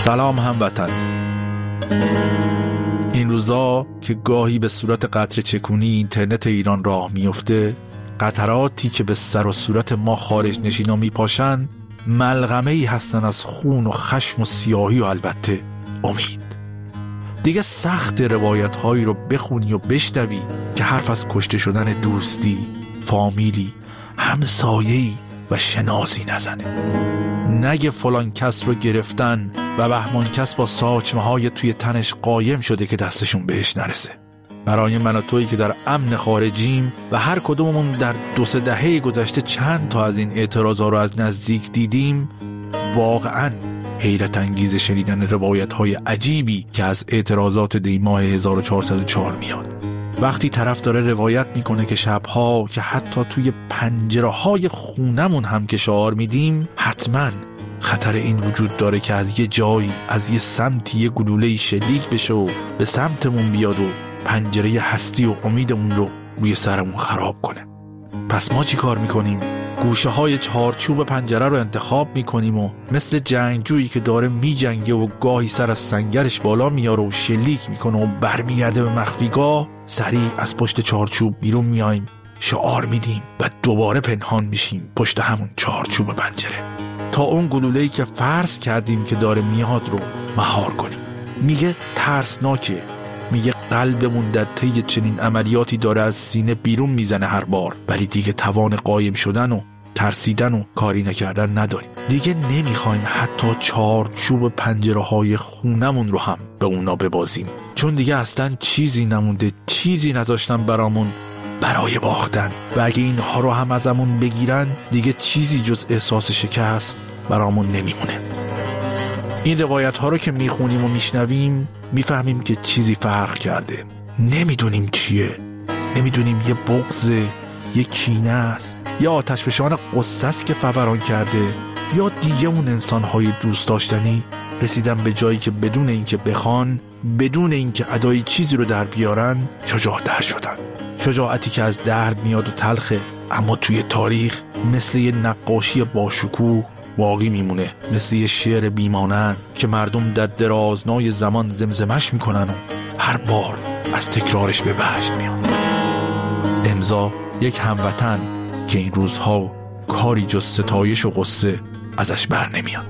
سلام هموطن. این روزا که گاهی به صورت قطره چکونی اینترنت ایران راه میفته، قطراتی که به سر و صورت ما خارج نشینا میپاشن ملغمه‌ای هستن از خون و خشم و سیاهی و البته امید. دیگه سخت روایت هایی رو بخونی و بشنوی که حرف از کشته شدن دوستی، فامیلی، همسایه‌ای و شناسی نزنه. نگه فلان کس رو گرفتن و بهمان کس با ساچمه های توی تنش قایم شده که دستشون بهش نرسه. برای من و تویی که در امن خارجیم و هر کدوممون در 2-3 دهه گذشته چند تا از این اعتراضا رو از نزدیک دیدیم، واقعاً حیرت انگیز شنیدن روایت های عجیبی که از اعتراضات دیماه 1404 میاد. وقتی طرف داره روایت میکنه که شبها که حتی توی پنجره های خونمون هم که شعار میدیم، حتما خطر این وجود داره که از یه جایی، از یه سمتی یه گلوله‌ای شلیک بشه و به سمتمون بیاد و پنجره هستی و امیدمون رو روی سرمون خراب کنه. پس ما چی کار میکنیم؟ گوشه های چارچوب پنجره رو انتخاب میکنیم و مثل جنگجویی که داره میجنگه و گاهی سر از سنگرش بالا میاره و شلیک میکنه و برمیگرده به مخفیگاه، سریع از پشت چارچوب بیرون میایم، شعار میدیم و دوباره پنهان میشیم پشت همون چارچوب پنجره تا اون گلوله‌ای که فرض کردیم که داره میاد رو مهار کنیم. میگه ترسناکه، میگه قلبمون در طی چنین عملیاتی داره از سینه بیرون میزنه هر بار، ولی دیگه توان قایم شدن و ترسیدن و کاری نکردن نداریم. دیگه نمیخوایم حتی چارچوب پنجره های خونمون رو هم به اونا ببازیم، چون دیگه اصلا چیزی نمونده، چیزی نذاشتن برامون برای باختن و اگه اینها رو هم ازمون بگیرن دیگه چیزی جز احساس شکست برامون نمیمونه. این روایت ها رو که میخونیم و میشنویم میفهمیم که چیزی فرق کرده. نمیدونیم چیه، نمیدونیم یه بغضه، یه کینه است، یا آتشفشان غصه است که فوران کرده، یا دیگه اون انسان‌های دوست داشتنی رسیدن به جایی که بدون اینکه بخوان، بدون اینکه ادای چیزی رو در بیارن، شجاع‌تر شدن. شجاعتی که از درد میاد و تلخه، اما توی تاریخ مثل یه نقاشی باشکوه باقی میمونه، مثل یه شعر بیمانند که مردم در درازنای زمان زمزمش میکنن و هر بار از تکرارش به وجد میاد. امضا یک هموطن که این روزها کاری جز ستایش و غصه ازش بر نمیاد.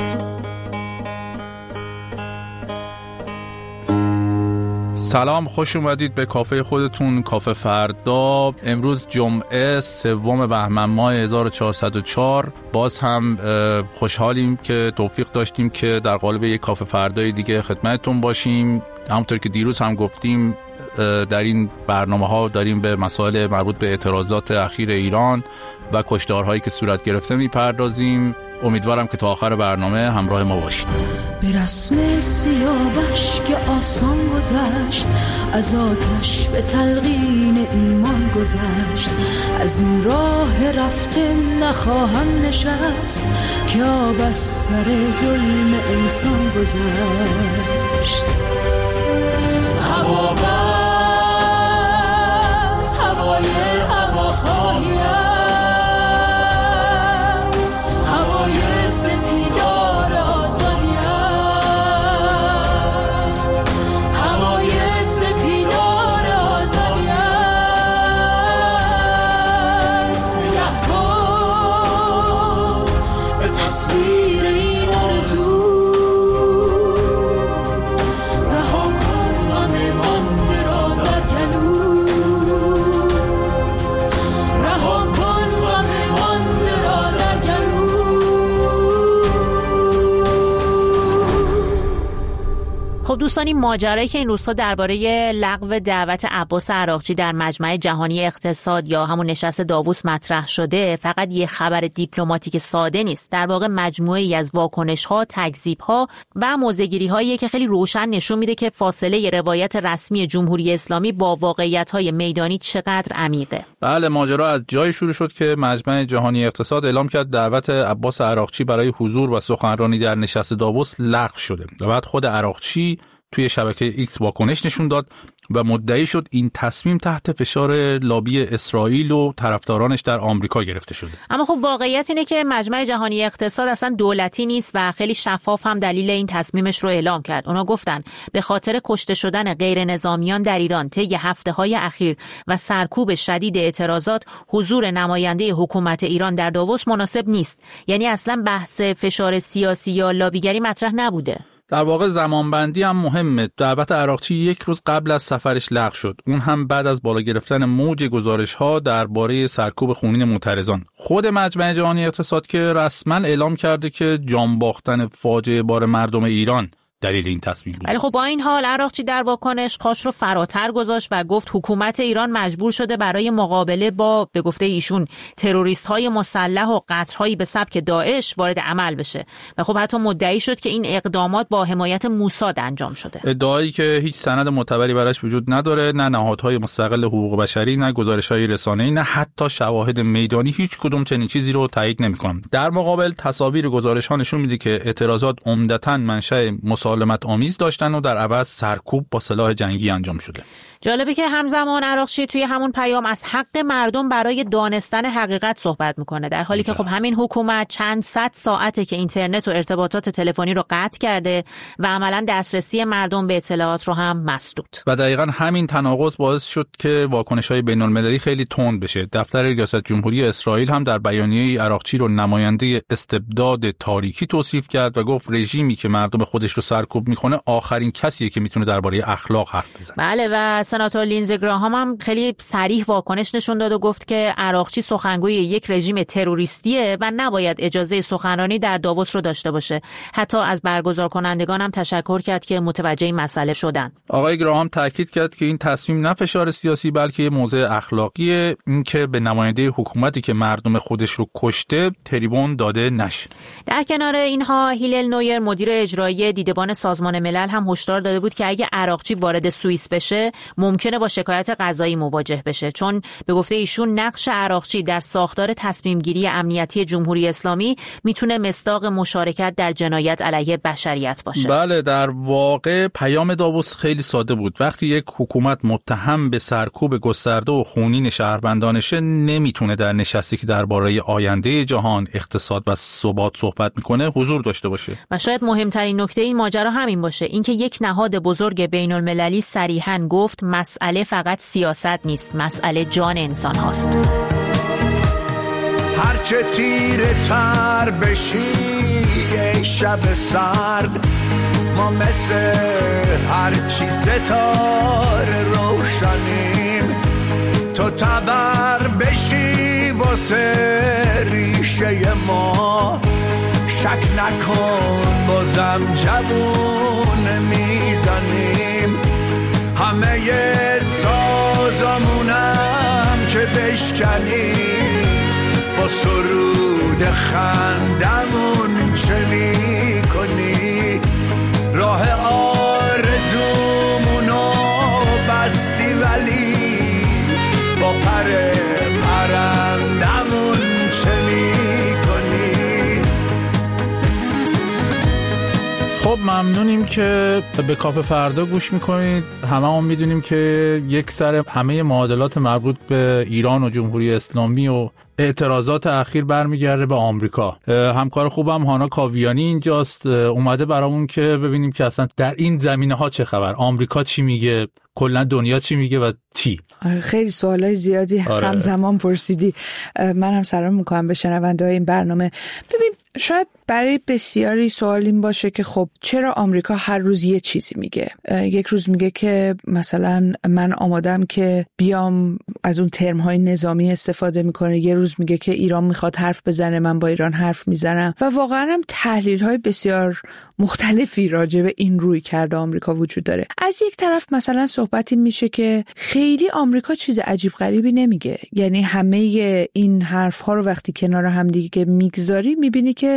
سلام، خوش اومدید به کافه خودتون، کافه فردا. امروز جمعه 3 بهمن ماه 1404. باز هم خوشحالیم که توفیق داشتیم که در قالب یک کافه فردای دیگه خدمتتون باشیم. همونطور که دیروز هم گفتیم در این برنامه ها داریم به مسائل مربوط به اعتراضات اخیر ایران و کشتارهایی که صورت گرفته میپردازیم. امیدوارم که تا آخر برنامه همراه ما باشید. به رسم سیاوش که آسان گذشت، از آتش به تلقین ایمان گذشت، از این راه رفته نخواهم نشست، که آب از سر ظلم انسان گذشت. هوا بس هوای هواخواهی است، هوای سپیدار آزادی است، هوای سپیدار آزادی است. نگه کن به تصویر این آرزو، رها کن غم مانده را در گلو، رها کن غم مانده را در گلو. خب دوستان، این ماجرایی که این روزها درباره لغو دعوت عباس عراقچی در مجمع جهانی اقتصاد یا همون نشست داووس مطرح شده، فقط یه خبر دیپلماتیک ساده نیست. در واقع مجموعه‌ای از واکنش‌ها، تکذیب‌ها و موضع‌گیری‌هایی که خیلی روشن نشون میده که فاصله روایت رسمی جمهوری اسلامی با واقعیت‌های میدانی چقدر عمیقه. بله، ماجرا از جایی شروع شد که مجمع جهانی اقتصاد اعلام کرد دعوت عباس عراقچی برای حضور و سخنرانی در نشست داووس لغو شده و بعد خود عراقچی توی شبکه ایکس واکنش نشون داد و مدعی شد این تصمیم تحت فشار لابی اسرائیل و طرفدارانش در آمریکا گرفته شده. اما خب واقعیت اینه که مجمع جهانی اقتصاد اصلا دولتی نیست و خیلی شفاف هم دلیل این تصمیمش رو اعلام کرد. اونا گفتن به خاطر کشته شدن غیر نظامیان در ایران طی هفته‌های اخیر و سرکوب شدید اعتراضات، حضور نماینده حکومت ایران در داووس مناسب نیست. یعنی اصلا بحث فشار سیاسی یا لابیگری مطرح نبوده. در واقع زمانبندی هم مهمه. دعوت عراقچی 1 روز قبل از سفرش لغو شد. اون هم بعد از بالا گرفتن موج گزارش‌ها درباره سرکوب خونین معترضان. خود مجمع جهانی اقتصاد که رسما اعلام کرده که جان باختن فاجعه بار مردم ایران دلیل این تصمیم بود. ولی خب با این حال عراقچی در واکنش خاش رو فراتر گذاشت و گفت حکومت ایران مجبور شده برای مقابله با به گفته ایشون تروریست‌های مسلح و قطرهایی به سبک داعش وارد عمل بشه و خب حتی مدعی شد که این اقدامات با حمایت موساد انجام شده. ادعایی که هیچ سند معتبری براش وجود نداره، نه نهادهای مستقل حقوق بشری، نه گزارش‌های رسانه‌ای، نه حتی شواهد میدانی، هیچ کدوم چنین چیزی رو تایید نمی‌کنن. در مقابل تصاویر گزارش‌ها نشون میده که اعتراضات عمدتاً منشأ مسالمت آمیز داشتن و در عوض سرکوب با سلاح جنگی انجام شده. جالبه که همزمان عراقچی توی همون پیام از حق مردم برای دانستن حقیقت صحبت میکنه، در حالی که خب همین حکومت چند صد ساعته که اینترنت و ارتباطات تلفنی رو قطع کرده و عملاً دسترسی مردم به اطلاعات رو هم مسدود. و دقیقاً همین تناقض باعث شد که واکنش‌های بین‌المللی خیلی تند بشه. دفتر ریاست جمهوری اسرائیل هم در بیانیه عراقچی رو نماینده استبداد تاریکی توصیف کرد و گفت رژیمی که مردم خودش رو سرکوب میکنه آخرین کسیه که میتونه درباره اخلاق حرف بزنه. بله و سناتور لینزی گراهام هم خیلی صریح واکنش نشون داد و گفت که عراقچی سخنگوی یک رژیم تروریستیه و نباید اجازه سخنرانی در داووس رو داشته باشه. حتی از برگزار کنندگان هم تشکر کرد که متوجه این مسئله شدن. آقای گراهام تاکید کرد که این تصمیم نه فشار سیاسی بلکه موضوع اخلاقیه، این که به نماینده حکومتی که مردم خودش رو کشته تریبون داده نشه. در کنار اینها هیلل نویر مدیر اجرایی دیدبان سازمان ملل هم هشدار داده بود که اگه عراقچی وارد سوئیس بشه ممکنه با شکایت قضایی مواجه بشه، چون به گفته ایشون نقش عراقچی در ساختار تصمیم گیری امنیتی جمهوری اسلامی میتونه مصداق مشارکت در جنایت علیه بشریت باشه. بله در واقع پیام داووس خیلی ساده بود. وقتی یک حکومت متهم به سرکوب گسترده و خونین شهروندانشه نمیتونه در نشستی که درباره آینده جهان، اقتصاد و ثبات صحبت میکنه حضور داشته باشه. و شاید مهمترین نکته این ماجرا همین باشه، اینکه یک نهاد بزرگ بین‌المللی صریحاً گفت مسئله فقط سیاست نیست، مسئله جان انسان هاست. هرچه تیره تر بشی ای شب سرد، ما مثل هرچی ستاره روشنیم، تو تبر بشی واسه ریشه ما، شک نکن بازم جوون میزنیم، همه سازمونم که بشکنیم، با سرود خندمون چه میکنی، راه آرزومونو بستی ولی با پر پرندمون چه میکنی. خب ممنونیم که به کافه فردا گوش میکنید. هممون میدونیم که یک سر همه معادلات مربوط به ایران و جمهوری اسلامی و اعتراضات اخیر برمیگرده به آمریکا. همکار خوبم هانا کاویانی اینجاست، اومده برامون که ببینیم که اصلا در این زمینه ها چه خبر، آمریکا چی میگه، کلا دنیا چی میگه و چی. خیلی سوالای زیادی همزمان پرسیدی. من هم سلام میکنم به شنونده‌های این برنامه. ببین شاید برای بسیاری سوال این باشه که خب چرا آمریکا هر روز یه چیزی میگه. یک روز میگه که مثلا من آمادم که بیام از اون ترم‌های نظامی استفاده میکنه، یه روز میگه که ایران میخواد حرف بزنه من با ایران حرف میزنم و واقعا هم تحلیل‌های بسیار مختلفی راجع به این روی کرده آمریکا وجود داره. از یک طرف مثلا صحبتی میشه که خیلی آمریکا چیز عجیب غریبی نمیگه، یعنی همه این حرف‌ها رو وقتی کنار هم دیگه میگذاری میبینی که این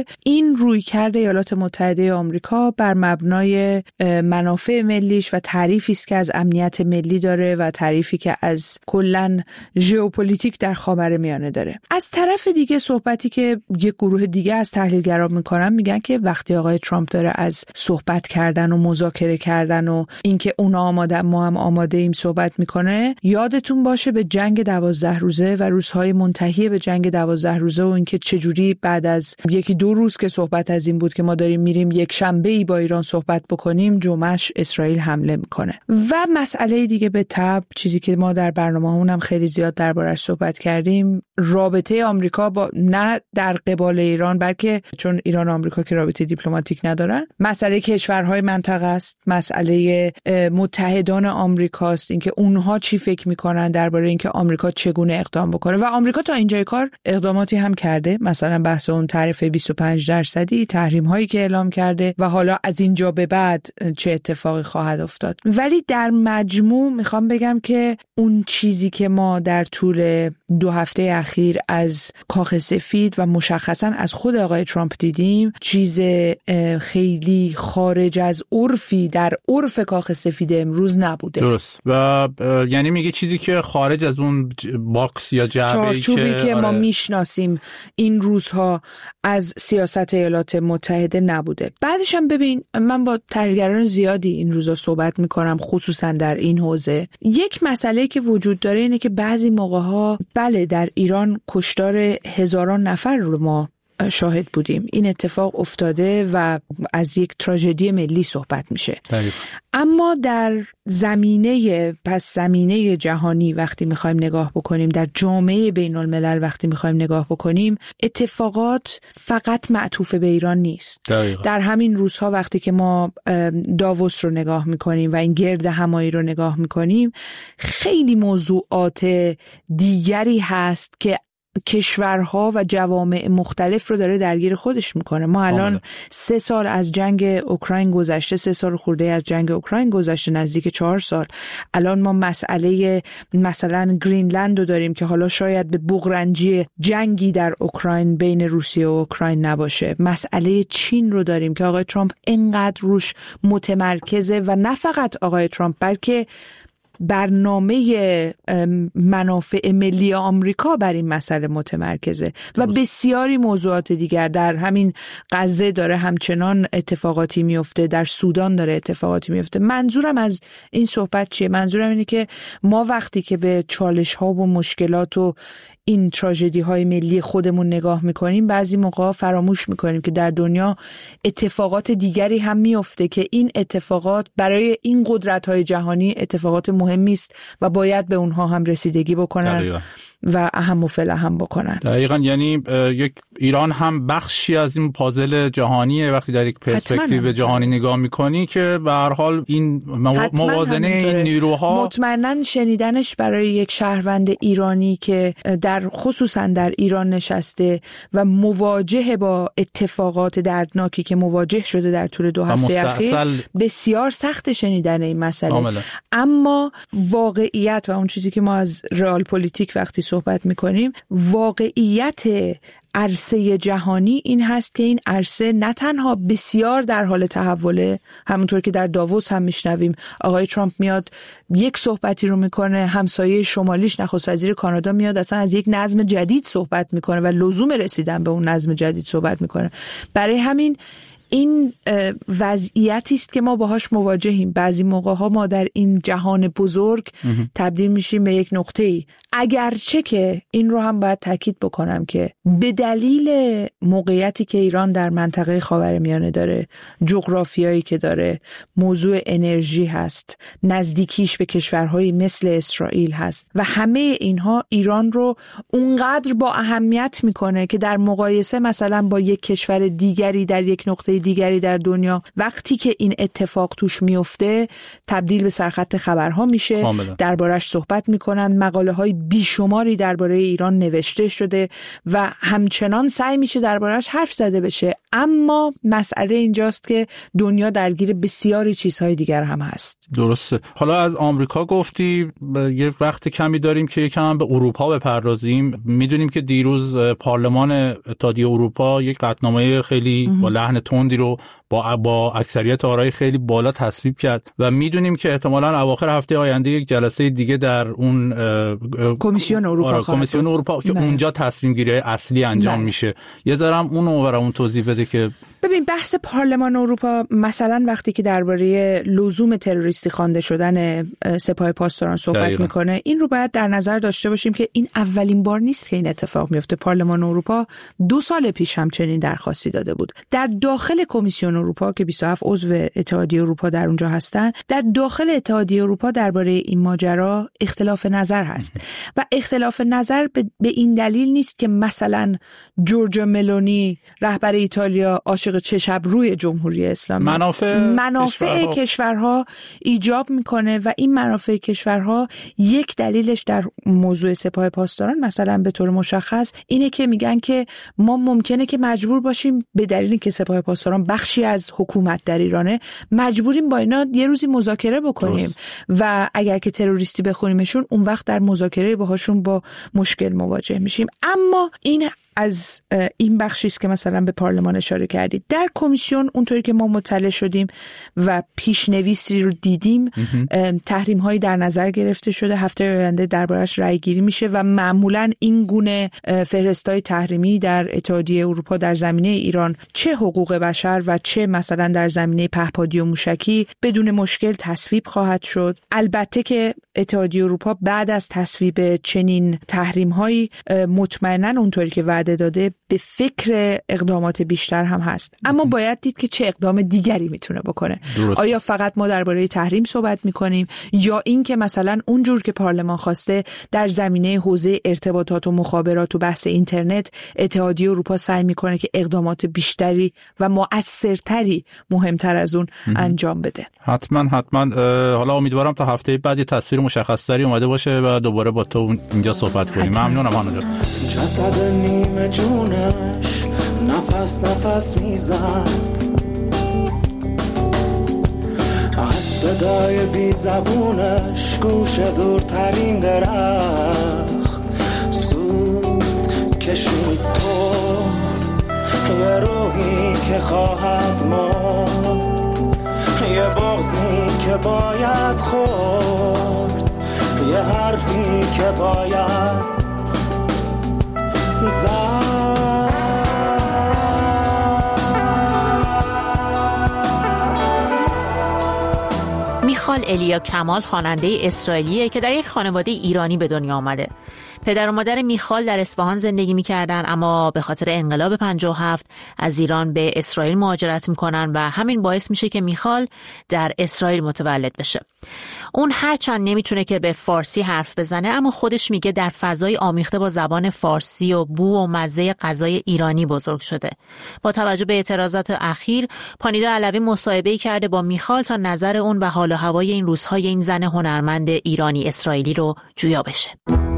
این رویکرد ایالات متحده آمریکا بر مبنای منافع ملیش و تعریفی است که از امنیت ملی داره و تعریفی که از کلاً ژئوپلیتیک در خاورمیانه داره. از طرف دیگه صحبتی که یک گروه دیگه از تحلیلگران میکنن میگن که وقتی آقای ترامپ داره از صحبت کردن و مذاکره کردن و اینکه اونا آماده ما هم آماده ایم صحبت میکنه، یادتون باشه به جنگ 12 روزه و روزهای منتهی به جنگ 12 روزه و اینکه چجوری بعد از 1-2 روز که صحبت از این بود که ما داریم میریم یک شنبه‌ای با ایران صحبت بکنیم، جمعهش اسرائیل حمله میکنه. و مسئله دیگه به تبع چیزی که ما در برنامه‌مون هم خیلی زیاد دربارش صحبت کردیم، رابطه آمریکا با نه در قبال ایران، بلکه چون ایران و آمریکا که رابطه دیپلماتیک ندارن، مسئله کشورهای منطقه است، مسئله متحدان آمریکاست، اینکه اونها چی فکر میکنن درباره اینکه آمریکا چگونه اقدام بکنه. و آمریکا تا اینجای کار اقداماتی هم کرده، مثلا بحث اون تعرفه 25%، تحریم هایی که اعلام کرده و حالا از اینجا به بعد چه اتفاقی خواهد افتاد. ولی در مجموع میخوام بگم که اون چیزی که ما در طول 2 هفته اخیر از کاخ سفید و مشخصا از خود آقای ترامپ دیدیم، چیز خیلی خارج از عرفی در عرف کاخ سفید امروز نبوده. درست. و یعنی میگه چیزی که خارج از اون باکس یا جعبه‌ای که ما میشناسیم این روزها از سیاست ایالات متحده نبوده. بعدش هم ببین، من با تحلیلگران زیادی این روزا صحبت میکنم، خصوصا در این حوزه. یک مسئله که وجود داره اینه که بعضی موقع‌ها بله در ایران کشتار هزاران نفر رو ما شاهد بودیم، این اتفاق افتاده و از یک تراژدی ملی صحبت میشه. اما در زمینه جهانی وقتی میخوایم نگاه بکنیم، در جامعه بین الملل وقتی میخوایم نگاه بکنیم، اتفاقات فقط معطوف به ایران نیست. در همین روزها وقتی که ما داووس رو نگاه میکنیم و این گرد همایی رو نگاه میکنیم، خیلی موضوعات دیگری هست که کشورها و جوامع مختلف رو داره درگیر خودش میکنه. ما الان 3 سال از جنگ اوکراین گذشته، 3 سال خورده از جنگ اوکراین گذشته، نزدیک 4 سال. الان ما مسئله مثلا گرینلند رو داریم که حالا شاید به بغرنجی جنگی در اوکراین بین روسیه و اوکراین نباشه. مسئله چین رو داریم که آقای ترامپ اینقدر روش متمرکزه و نه فقط آقای ترامپ بلکه برنامه منافع ملی آمریکا بر این مسئله متمرکزه و بسیاری موضوعات دیگر. در همین غزه داره همچنان اتفاقاتی میفته، در سودان داره اتفاقاتی میفته. منظورم از این صحبت چیه؟ منظورم اینه که ما وقتی که به چالش ها و مشکلات و این تراژدی های ملی خودمون نگاه میکنیم، بعضی موقع فراموش میکنیم که در دنیا اتفاقات دیگری هم میفته که این اتفاقات برای این قدرت های جهانی اتفاقات مهمی است و باید به اونها هم رسیدگی بکنن. دقیقا. و اهم و فلاهم بکنن. دقیقاً. یعنی یک ایران هم بخشی از این پازل جهانیه وقتی در یک پرسپکتیو جهانی نگاه میکنی که به هر حال این موازنه این نیروها، مطمئناً شنیدنش برای یک شهروند ایرانی که در خصوصاً در ایران نشسته و مواجه با اتفاقات دردناکی که مواجه شده در طول 2 هفته اخیر، بسیار سخت شنیدن این مسئله. اما واقعیت و اون چیزی که ما از رئال پلیتیک وقتی صحبت میکنیم، واقعیت عرصه جهانی این هست که این عرصه نه تنها بسیار در حال تحوله، همونطور که در داووس هم میشنویم آقای ترامپ میاد یک صحبتی رو میکنه، همسایه شمالیش نخست وزیر کانادا میاد اصلا از یک نظم جدید صحبت میکنه و لزوم رسیدن به اون نظم جدید صحبت میکنه. برای همین این وضعیتی است که ما باهاش مواجهیم. بعضی موقع‌ها ما در این جهان بزرگ تبدیل میشیم به یک نقطه‌ای، اگرچه که این رو هم باید تاکید بکنم که به دلیل موقعیتی که ایران در منطقه خاورمیانه داره، جغرافیایی که داره، موضوع انرژی هست، نزدیکیش به کشورهایی مثل اسرائیل هست و همه اینها ایران رو اونقدر با اهمیت میکنه که در مقایسه مثلا با یک کشور دیگری در یک نقطه دیگری در دنیا وقتی که این اتفاق توش میفته تبدیل به سرخط خبرها میشه، دربارش صحبت میکنن، مقاله های بیشماری درباره ایران نوشته شده و همچنان سعی میشه دربارش حرف زده بشه. اما مسئله اینجاست که دنیا درگیر بسیاری چیزهای دیگر هم هست. درسته. حالا از آمریکا گفتی، یه وقت کمی داریم که یکم به اروپا بپردازیم. میدونیم که دیروز پارلمان اتحادیه اروپا یک قطعنامه خیلی با لحن تندی رو با اکثریت آرای خیلی بالا تصویب کرد و میدونیم که احتمالاً اواخر هفته آینده یک جلسه دیگه در اون کمیسیون اروپا که اونجا تصمیم گیری اصلی انجام میشه. یه ذره هم اونو برامون توضیح بده که ببین بحث پارلمان اروپا مثلا وقتی که درباره لزوم تروریستی خوانده شدن سپاه پاسداران صحبت میکنه، این رو باید در نظر داشته باشیم که این اولین بار نیست که این اتفاق میفته. پارلمان اروپا 2 سال پیش هم چنین درخواستی داده بود. در داخل کمیسیون اروپا که 27 عضو اتحادیه اروپا در اونجا هستن، در داخل اتحادیه اروپا درباره این ماجرا اختلاف نظر هست و اختلاف نظر به این دلیل نیست که مثلا جورجیا ملونی رهبر ایتالیا عاشق چشم روی جمهوری اسلامی، منافع کشورها ایجاب میکنه و این منافع کشورها یک دلیلش در موضوع سپاه پاسداران مثلا به طور مشخص اینه که میگن که ما ممکنه که مجبور باشیم به دلیلی که سپاه پاسداران بخشی از حکومت در ایرانه، مجبوریم با اینا یه روزی مذاکره بکنیم و اگر که تروریستی بخونیمشون اون وقت در مذاکره باهاشون با مشکل مواجه میشیم. اما این از این بخشی است که مثلا به پارلمان اشاره کردید. در کمیسیون اونطوری که ما مطلع شدیم و پیشنویسی رو دیدیم، تحریم هایی در نظر گرفته شده. هفته آینده دربارش رأی گیری میشه و معمولا این گونه فهرست‌های تحریمی در اتحادیه اروپا در زمینه ایران، چه حقوق بشر و چه مثلا در زمینه پهپادی و موشکی، بدون مشکل تصویب خواهد شد. البته که اتحادیه اروپا بعد از تصویب چنین تحریم هایی مطمئنا اونطوری که وعده داده به فکر اقدامات بیشتر هم هست، اما باید دید که چه اقدام دیگری میتونه بکنه. آیا فقط ما درباره تحریم صحبت میکنیم یا این که مثلا اونجور که پارلمان خواسته در زمینه حوزه ارتباطات و مخابرات و بحث اینترنت اتحادیه اروپا سعی میکنه که اقدامات بیشتری و مؤثرتری مهمتر از اون انجام بده. حتما حالا امیدوارم تا هفته بعد تصویر مشخص‌تری اومده باشه و دوباره با تو اینجا صحبت کنیم. ممنونم هانا جان. جسد نیمه جونش نفس میزد، از صدای بی زبونش گوش دورترین درخت سود کشید. تو یه روحی که خواهد مرد، یه بغضی که باید خورد، یه حرفی که باید میخال الیا کمال خواننده اسرائیلیه که در یک خانواده ایرانی به دنیا آمده. پدر و مادر میخال در اصفهان زندگی میکردن، اما به خاطر انقلاب 57 از ایران به اسرائیل مهاجرت میکنن و همین باعث میشه که میخال در اسرائیل متولد بشه. اون هرچند نمیتونه که به فارسی حرف بزنه، اما خودش میگه در فضای آمیخته با زبان فارسی و بو و مزه غذای ایرانی بزرگ شده. با توجه به اعتراضات اخیر، پانیدا علوی مصاحبه‌ای کرده با میخال تا نظر اون و حال و هوای این روزهای این زن هنرمند ایرانی اسرائیلی رو جویا بشه.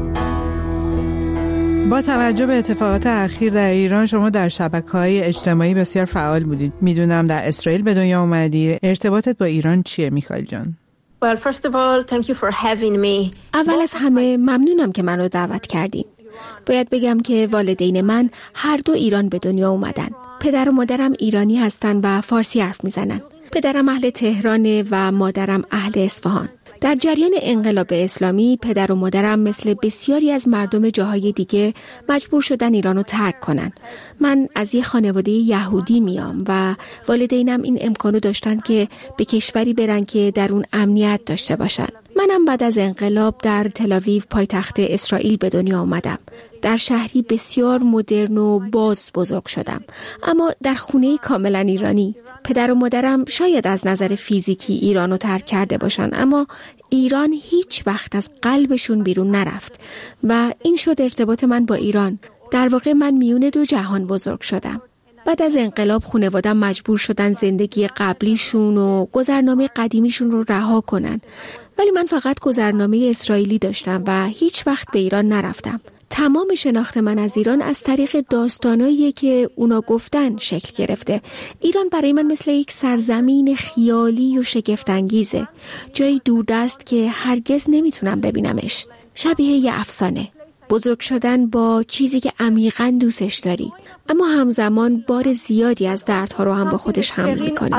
با توجه به اتفاقات اخیر در ایران، شما در شبکه‌های اجتماعی بسیار فعال بودید. میدونم در اسرائیل به دنیا اومدی. ارتباطت با ایران چیه میخال جان؟ Well, first of all, thank you for having me. اول از همه ممنونم که منو دعوت کردین. باید بگم که والدین من هر دو ایران به دنیا اومدن. پدر و مادرم ایرانی هستن و فارسی حرف میزنن. پدرم اهل تهرانه و مادرم اهل اصفهان. در جریان انقلاب اسلامی پدر و مادرم مثل بسیاری از مردم جاهای دیگه مجبور شدن ایرانو ترک کنن. من از یه خانواده یهودی میام و والدینم این امکانو داشتن که به کشوری برن که در اون امنیت داشته باشن. منم بعد از انقلاب در تل‌آویو پایتخت اسرائیل به دنیا آمدم. در شهری بسیار مدرن و باز بزرگ شدم، اما در خونه‌ای کاملا ایرانی. پدر و مادرم شاید از نظر فیزیکی ایرانو ترک کرده باشن، اما ایران هیچ وقت از قلبشون بیرون نرفت و این شد ارتباط من با ایران. در واقع من میون دو جهان بزرگ شدم. بعد از انقلاب خانواده‌ام مجبور شدن زندگی قبلیشون و گذرنامه قدیمیشون رو رها کنن، ولی من فقط گذرنامه اسرائیلی داشتم و هیچ وقت به ایران نرفتم. تمام شناخت من از ایران از طریق داستانایی که اونا گفتن شکل گرفته. ایران برای من مثل یک سرزمین خیالی و شگفت‌انگیزه، جایی دوردست که هرگز نمیتونم ببینمش. شبیه یه افسانه، بزرگ شدن با چیزی که عمیقاً دوستش داری، اما همزمان بار زیادی از دردها رو هم با خودش حمل میکنه.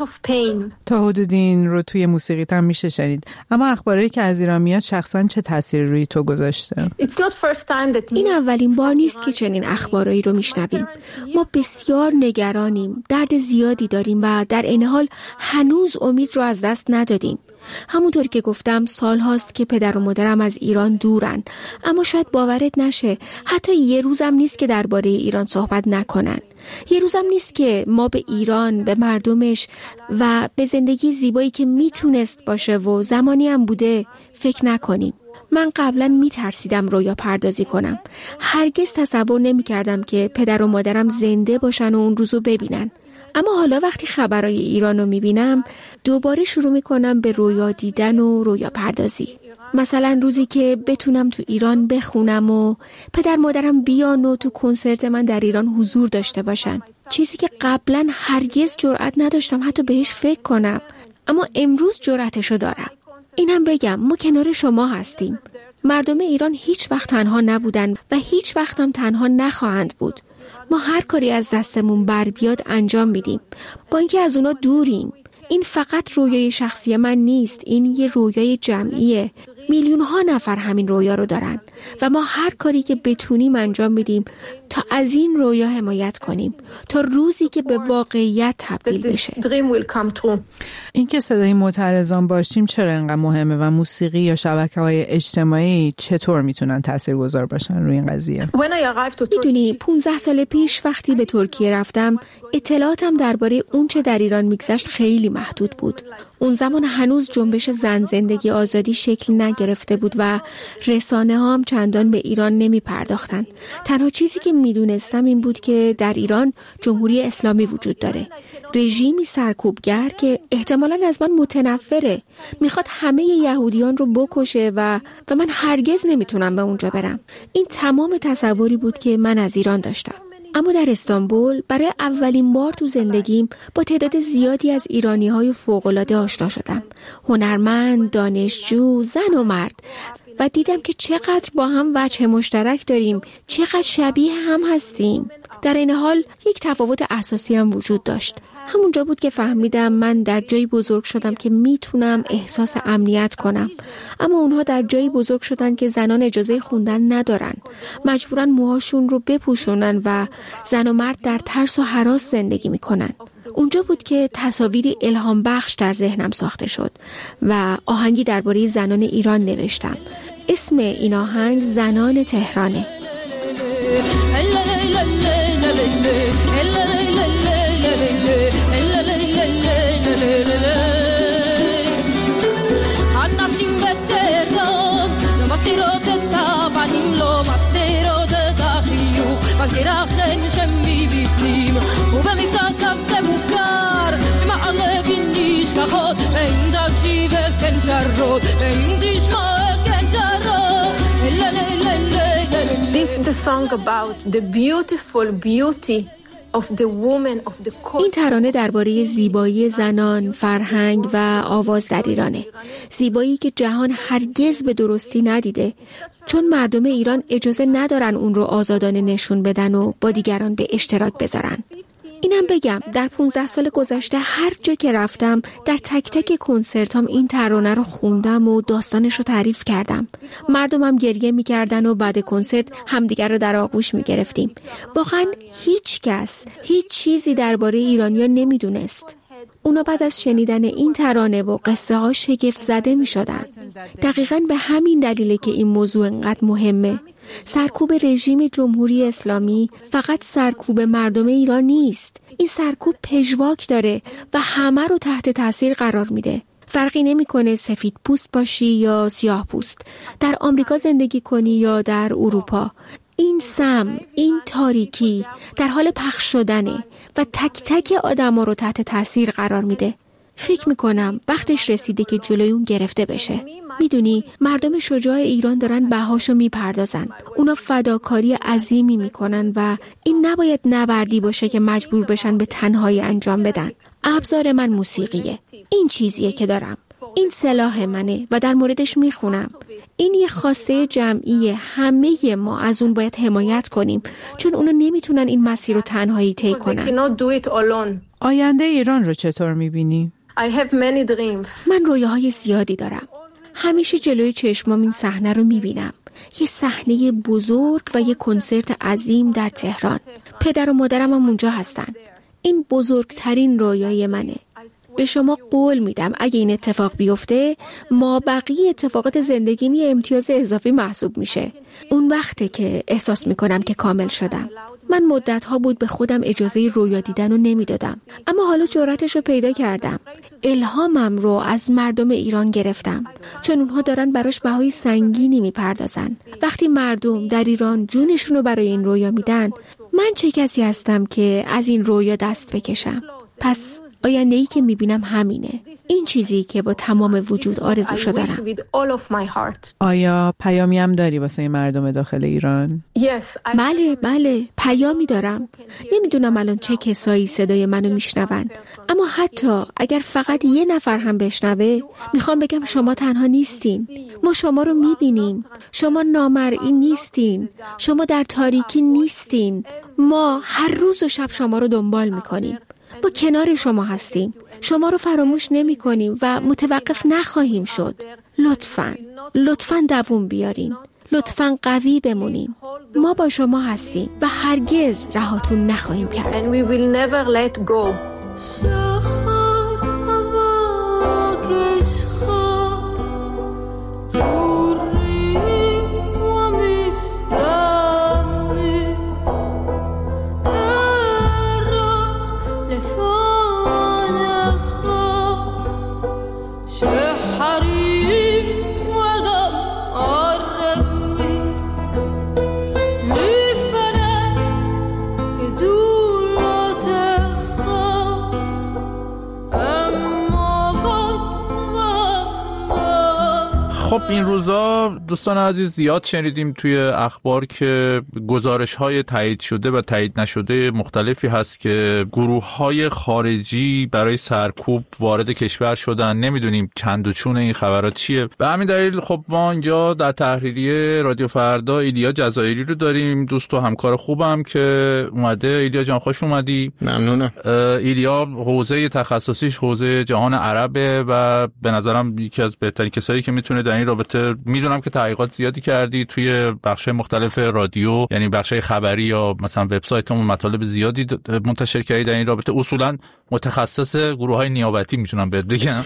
تا حدودی این رو توی موسیقیت هم میشه شنید. اما اخباری که از ایران میاد شخصاً چه تأثیری روی تو گذاشته؟ این اولین بار نیست که چنین اخبارایی رو میشنویم. ما بسیار نگرانیم، درد زیادی داریم و در این حال هنوز امید رو از دست ندادیم. همونطور که گفتم سال هاست که پدر و مادرم از ایران دورن، اما شاید باورت نشه حتی یه روزم نیست که درباره ایران صحبت نکنن. یه روزم نیست که ما به ایران، به مردمش و به زندگی زیبایی که میتونست باشه و زمانی هم بوده فکر نکنیم. من قبلا میترسیدم رویا پردازی کنم. هرگز تصور نمیکردم که پدر و مادرم زنده باشن و اون روزو ببینن. اما حالا وقتی خبرای ایران رو میبینم دوباره شروع میکنم به رویا دیدن و رویا پردازی. مثلا روزی که بتونم تو ایران بخونم و پدر مادرم بیان و تو کنسرت من در ایران حضور داشته باشن، چیزی که قبلا هرگز جرئت نداشتم حتی بهش فکر کنم، اما امروز جرأتشو دارم. اینم بگم ما کنار شما هستیم. مردم ایران هیچ وقت تنها نبودن و هیچ وقت هم تنها نخواهند بود. ما هر کاری از دستمون بر بیاد انجام میدیم، با اینکه از اونا دوریم. این فقط رویای شخصی من نیست، این یه رویای جمعیه. میلیون ها نفر همین رویا رو دارن و ما هر کاری که بتونیم انجام میدیم تا از این رویا حمایت کنیم تا روزی که به واقعیت تبدیل بشه. این که صدای معترضان باشیم چرا اینقدر مهمه و موسیقی یا شبکه‌های اجتماعی چطور میتونن تاثیرگذار باشن روی این قضیه؟ میدونی 15 سال پیش وقتی به ترکیه رفتم اطلاعاتم درباره اون چه در ایران میگذشت خیلی محدود بود. اون زمان هنوز جنبش زن زندگی آزادی شکل نگرفته بود و رسانه ها هم چندان به ایران نمی پرداختن. تنها چیزی که میدونستم این بود که در ایران جمهوری اسلامی وجود داره، رژیمی سرکوبگر که احتمالاً از من متنفره، میخواد همه یهودیان رو بکشه و من هرگز نمیتونم به اونجا برم. این تمام تصوری بود که من از ایران داشتم. اما در استانبول برای اولین بار تو زندگیم با تعداد زیادی از ایرانی‌های فوق‌العاده آشنا شدم. هنرمند، دانشجو، زن و مرد، و دیدم که چقدر با هم وجه مشترک داریم، چقدر شبیه هم هستیم. در این حال یک تفاوت اساسی هم وجود داشت. همونجا بود که فهمیدم من در جایی بزرگ شدم که میتونم احساس امنیت کنم، اما اونها در جایی بزرگ شدن که زنان اجازه خوندن ندارن، مجبورن موهاشون رو بپوشونن و زن و مرد در ترس و هراس زندگی میکنن. اونجا بود که تصاویری الهام بخش در ذهنم ساخته شد و آهنگی درباره زنان ایران نوشتم. اسم این آهنگ زنان تهرانه. این ترانه درباره زیبایی زنان، فرهنگ و آواز در ایرانه. زیبایی که جهان هرگز به درستی ندیده، چون مردم ایران اجازه ندارن اون رو آزادانه نشون بدن و با دیگران به اشتراک بذارن. اینم بگم در 15 سال گذشته هر جا که رفتم در تک تک کنسرتام این ترانه رو خوندم و داستانش رو تعریف کردم. مردمم گریه میکردن و بعد کنسرت همدیگر رو در آغوش میگرفتیم. واقعا هیچ کس هیچ چیزی درباره ایرانیا نمیدونست. اونا بعد از شنیدن این ترانه و قصه ها شگفت زده می شدن. دقیقاً به همین دلیله که این موضوع انقدر مهمه. سرکوب رژیم جمهوری اسلامی فقط سرکوب مردم ایران نیست. این سرکوب پژواک داره و همه رو تحت تاثیر قرار میده. فرقی نمیکنه سفید پوست باشی یا سیاه پوست، در آمریکا زندگی کنی یا در اروپا. این سم، این تاریکی در حال پخش شدنه و تک تک آدما رو تحت تاثیر قرار میده. فکر میکنم وقتش رسیده که جلوی اون گرفته بشه. میدونی مردم شجاع ایران دارن بهاشو میپردازن. اونا فداکاری عظیمی میکنن و این نباید نبردی باشه که مجبور بشن به تنهایی انجام بدن. ابزار من موسیقیه. این چیزیه که دارم. این سلاح منه و در موردش میخونم. این یه خواسته جمعیه. همه ما از اون باید حمایت کنیم چون اونا نمیتونن این مسیر رو تنهایی طی کنن. آینده ایران رو چطور میبینی؟ من رویاهای زیادی دارم. همیشه جلوی چشمام این صحنه رو میبینم. یه صحنه بزرگ و یه کنسرت عظیم در تهران. پدر و مادرم هم اونجا هستن. این بزرگترین رویای منه. به شما قول میدم اگه این اتفاق بیفته ما بقیه اتفاقات زندگیم یه امتیاز اضافی محسوب میشه. اون وقته که احساس میکنم که کامل شدم. من مدت‌ها بود به خودم اجازه رویا دیدن رو نمیدادم، اما حالا جرأتش رو پیدا کردم. الهامم رو از مردم ایران گرفتم چون اونها دارن براش بهای سنگینی میپردازن. وقتی مردم در ایران جونشون رو برای این رویا میدن، من چه کسی هستم که از این رویا دست بکشم؟ پس آینده‌ای که میبینم همینه. این چیزی که با تمام وجود آرزوشو دارم. آیا پیامی هم داری واسه مردم داخل ایران؟ بله پیامی دارم. نمیدونم الان چه کسایی صدای منو میشنون، اما حتی اگر فقط یه نفر هم بشنوه، میخوام بگم شما تنها نیستین. ما شما رو میبینیم. شما نامرئی نیستین. شما در تاریکی نیستین. ما هر روز و شب شما رو دنبال میکنیم. با کنار شما هستیم. شما رو فراموش نمی کنیم و متوقف نخواهیم شد. لطفاً دووم بیارین. لطفاً قوی بمونیم. ما با شما هستیم و هرگز رهاتون نخواهیم کرد. And we will never let go. خب این روزا دوستان عزیز زیاد شنیدیم توی اخبار که گزارش‌های تایید شده و تایید نشده مختلفی هست که گروه‌های خارجی برای سرکوب وارد کشور شدن. نمیدونیم چند و چون این خبرات چیه. به همین دلیل خب ما اینجا در تحریریه رادیو فردا ایلیا جزایری رو داریم، دوست و همکار خوبم که اومده. ایلیا جان خوش اومدی. ممنونم. ایلیا حوزه تخصصیش حوزه جهان عربه و به نظرم یکی از بهترین کسایی که میتونه در این رابطه، میدونم که تحقیقات زیادی کردی توی بخش مختلف رادیو، یعنی بخش خبری یا مثلا وبسایتمون مطالب زیادی منتشر کردی در این رابطه. اصولا متخصص گروه‌های نیابتی میتونم بهت بگم،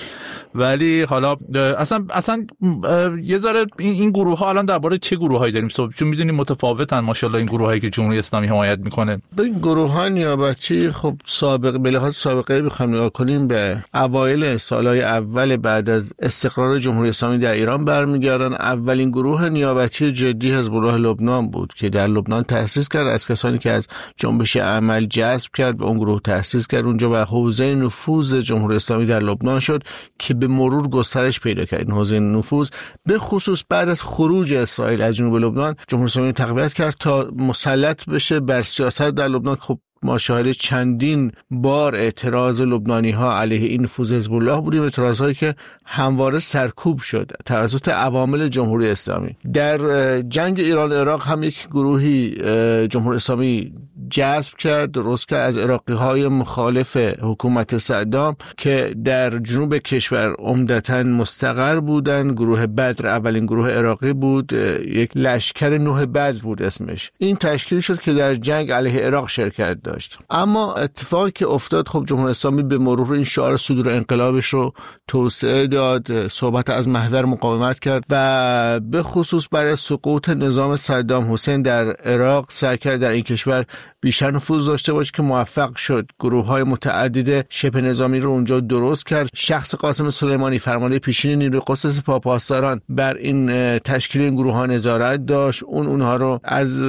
ولی حالا اصلا یه ذره این گروه‌ها الان درباره چه گروهایی داریم صحبت؟ چون میدونیم متفاوتن ماشاءالله این گروهایی که جمهوری اسلامی حمایت میکنه. این گروه‌های نیابتی خب به لحاظ سابقه بخوام نگاه کنیم به اوایل سالهای اول بعد از استقرار جمهوری اسلامی در ایران برمیگردن. اولین گروه نیابتی جدی حزب الله لبنان بود که در لبنان تأسیس کرد، از کسانی که از جنبش عمل جذب کرد و اون گروه تأسیس کرد اونجا و حوزه نفوذ جمهوری اسلامی در لبنان شد که به مرور گسترش پیدا کرد. این حوزه نفوذ به خصوص بعد از خروج اسرائیل از جنوب لبنان جمهوری اسلامی تقویت کرد تا مسلط بشه بر سیاست در لبنان. خب ما شاهد چندین بار اعتراض لبنانی ها علیه این نفوذ حزب الله بودیم، اعتراضهایی که همواره سرکوب شد توسط عوامل جمهوری اسلامی. در جنگ ایران عراق هم یک گروهی جمهوری اسلامی جذب کرد، درست کرد از عراقی های مخالف حکومت صدام که در جنوب کشور عمدتاً مستقر بودن. گروه بدر اولین گروه عراقی بود، یک لشکر نوح بدر بود اسمش. این تشکیل شد که در جنگ علیه عراق شرکت داشت. اما اتفاقی که افتاد، خب جمهوری اسلامی به مرور این شعار صدور انقلابش رو توسعه داد، صحبت از محور مقاومت کرد و به خصوص برای سقوط نظام صدام حسین در عراق سعی کرد در این کشور بیشتر نفوذ داشته باشه که موفق شد. گروه‌های متعدد شبه نظامی رو اونجا درست کرد. شخص قاسم سلیمانی فرمانده پیشین نیروی قدس سپاه پاسداران بر این تشکیل این گروه‌ها نظارت داشت. اونها رو از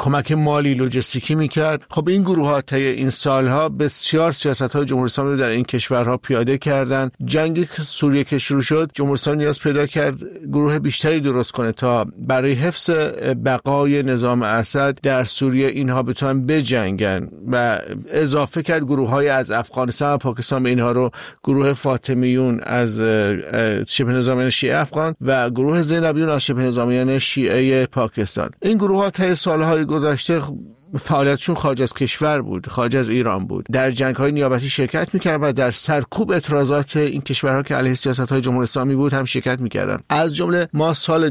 کمک مالی لوجستیکی میکرد. خب این گروه ها طی این سالها بسیار سیاست‌های جمهوری اسلامی رو در این کشورها پیاده کردن. جنگ سوریه که شروع شد، جمهوری اسلامی نیاز پیدا کرد گروه بیشتری درست کنه تا برای حفظ بقای نظام اسد در سوریه اینها بتونن بجنگن و اضافه کرد گروه‌های از افغانستان و پاکستان، به اینها رو گروه فاطمیون از شبه نظامیان شیعه افغان و گروه زینبیون از شبه نظامیان شیعه پاکستان. این گروه‌ها طی سالهای گذشته فعالیتشون خارج از کشور بود، خارج از ایران بود، در جنگ‌های نیابتی شرکت می‌کردن و در سرکوب اعتراضات این کشورها که علیه سیاست‌های جمهوری اسلامی بود هم شرکت می‌کردن. از جمله ما سال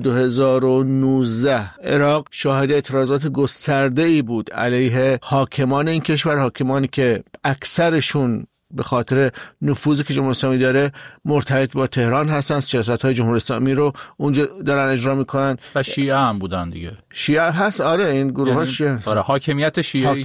2019 عراق شاهد اعتراضات گسترده‌ای بود علیه حاکمان این کشور، حاکمانی که اکثرشون به خاطر نفوذی که جمهوری اسلامی داره مرتبط با تهران هستن، سیاست‌های جمهوری اسلامی رو اونجا دارن اجرا میکنن و شیعه هم بودن دیگه. شیعه هست، آره این گروه ها شیعه، آره حاکمیت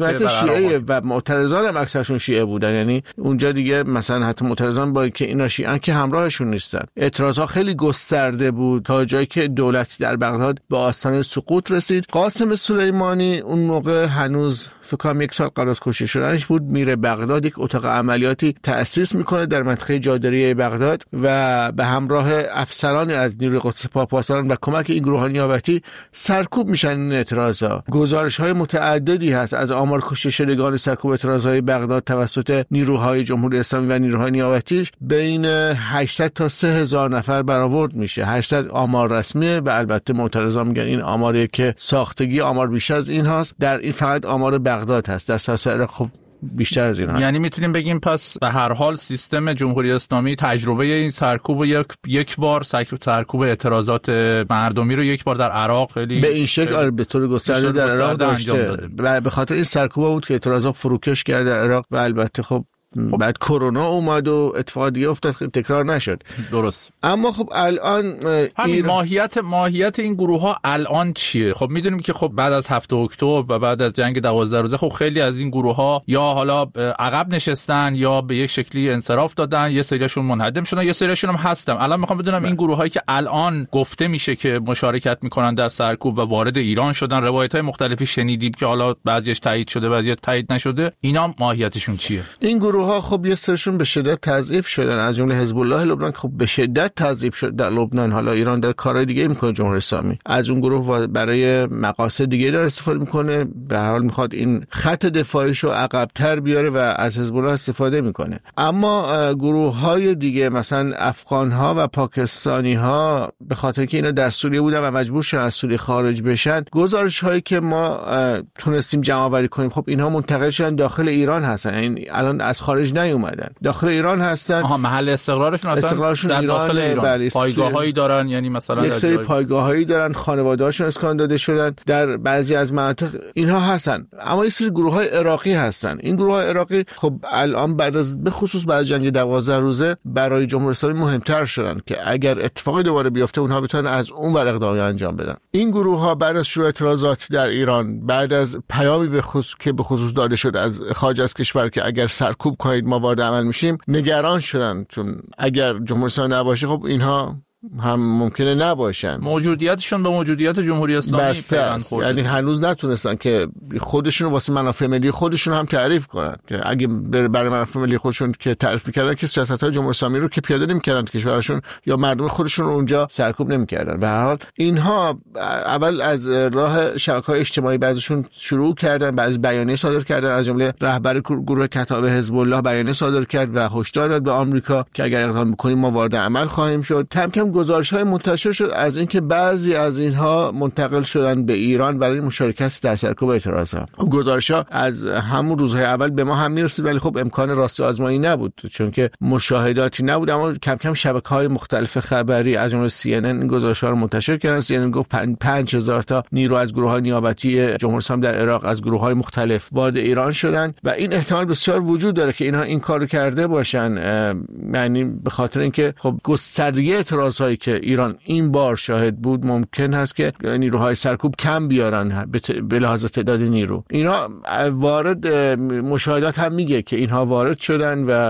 شیعه و معترضان هم اکثرشون شیعه بودن. یعنی اونجا دیگه مثلا حتی معترضان با که اینا شیعه که همراهشون نیستن. اعتراضات خیلی گسترده بود تا جایی که دولت در بغداد به آستانه سقوط رسید. قاسم سلیمانی اون موقع هنوز فکر کنم 1 سال قبل از کشته شدنش بود، میره بغداد، یک اتاق عملیاتی تأسیس میکنه در منطقه جادریه بغداد و به همراه افسرانی از نیروی قدس پاسداران و کمک این گروه نیابتی سرکوب میشن این اعتراضا. گزارش‌های متعددی هست از آمار کشته شدگان سرکوب اعتراضهای بغداد توسط نیروهای جمهوری اسلامی و نیروهای نیابتیش بین 800 تا 3000 نفر برآورد میشه. 800 آمار رسمیه و البته معترضان میگن این آماریه که ساختگی آمار بیش از این هست. در این فقط آمار بغداد هست، در سراسر عراق خب بیشتر از این هست. یعنی میتونیم بگیم پس به هر حال سیستم جمهوری اسلامی تجربه این سرکوب یک بار سرکوب اعتراضات مردمی رو یک بار در عراق خیلی به این شکل به طور گسترده در عراق داشته و به خاطر این سرکوب بود که اعتراضات فروکش کرد در عراق و البته خب بعد کرونا اومد و اتفاق دیگه افتاد، تکرار نشد. درست. اما خب الان همین ماهیت این گروه ها الان چیه؟ خب میدونیم که خب بعد از 7 اکتبر و بعد از جنگ 12 روزه خب خیلی از این گروه ها یا حالا عقب نشستن یا به یک شکلی انصراف دادن، یه سریاشون منهدم شدن، یه سریاشون هم هستن. الان میخوام بدونم این گروه هایی که الان گفته میشه که مشارکت میکنن در سرکوب و وارد ایران شدن، روایت های مختلفی شنیدیم که حالا بعضیش تایید شده بعضی تایید نشده، اینا ماهیتشون چیه؟ این گروه ها خب یه سرشون به شدت تضعیف شدن، از جمله حزب الله لبنان خب به شدت تضعیف شد در لبنان. حالا ایران در کارهای دیگه میکنه، جمهوری اسلامی از اون گروه برای مقاصد دیگه داره استفاده میکنه، به هر حال میخواد این خط دفاعیشو عقب‌تر بیاره و از حزب الله استفاده میکنه. اما گروه های دیگه مثلا افغان ها و پاکستانی ها به خاطر که اینا در سوریه بودن و مجبور شدن از سوریه خارج بشن، گزارش هایی که ما تونستیم جمع آوری کنیم خب اینها منتقل شدن داخل ایران هستن، یعنی الان از خارج نیومدن، داخل ایران هستن. محل استقرارشون اصلا در داخل ایران پایگاه‌هایی دارن، یعنی مثلا یک سری پایگاه‌هایی دارن، خانواده‌هاشون اسکان داده شدن در بعضی از مناطق اینها هستن. اما یک سری گروه‌های عراقی هستن. این گروه‌های عراقی خب الان بعد از به خصوص بعد از جنگ 12 روزه برای جمهوری اسلامی مهمتر شدن که اگر اتفاقی دوباره بیفته اونها بتونن از اون ور اقدامی انجام بدن. این گروه‌ها بعد از شروع اعتراضات در ایران، بعد از پیامی به خصوص داده شد از خارج از کشور که اگر سرکوب کنید ما وارد عمل میشیم، نگران شدن، چون اگر جمهوری اسلامی نباشه خب اینها هم ممکنه نباشن. موجودیتشون به موجودیت جمهوری اسلامی پیوند خورده. یعنی هنوز نتونستن که خودشون واسه منافع ملی خودشون هم تعریف کنن، که اگه برای منافع ملی خودشون که تعریف می‌کردن که سیاست‌های جمهوری اسلامی رو که پیاده نمی‌کردن تو کشورشون یا مردم خودشون رو اونجا سرکوب نمی‌کردن. به هر حال اینها اول از راه شبکه‌های اجتماعی بعضیشون شروع کردن، بعضی بیانیه صادر کردن، از جمله رهبر گروه کتاب حزب الله بیانیه صادر کرد و هشدار داد به آمریکا که اگر اقدام بکنیم ما وارد عمل خواهیم شد. کم کم گزارش‌های منتشر شد از اینکه بعضی از اینها منتقل شدن به ایران برای مشارکت در سرکوب اعتراضات. گزارش‌ها از همون روزهای اول به ما هم میرسید، ولی خب امکان راستی آزمایی نبود چون که مشاهداتی نبود. اما کم کم شبکه‌های مختلف خبری از جمله CNN این گزارش‌ها رو منتشر کردن. CNN گفت 5000 تا نیرو از گروه‌های نیابتی جمهوری اسلامی در عراق از گروه‌های مختلف وارد ایران شدن و این احتمال بسیار وجود داره که اینها این کارو کرده باشن، یعنی به خاطر اینکه خب گستردگی اعتراضایی که ایران این بار شاهد بود ممکن هست که نیروهای سرکوب کم بیارن به لحاظ تعداد نیرو. اینا وارد مشاهدات هم میگه که اینها وارد شدن و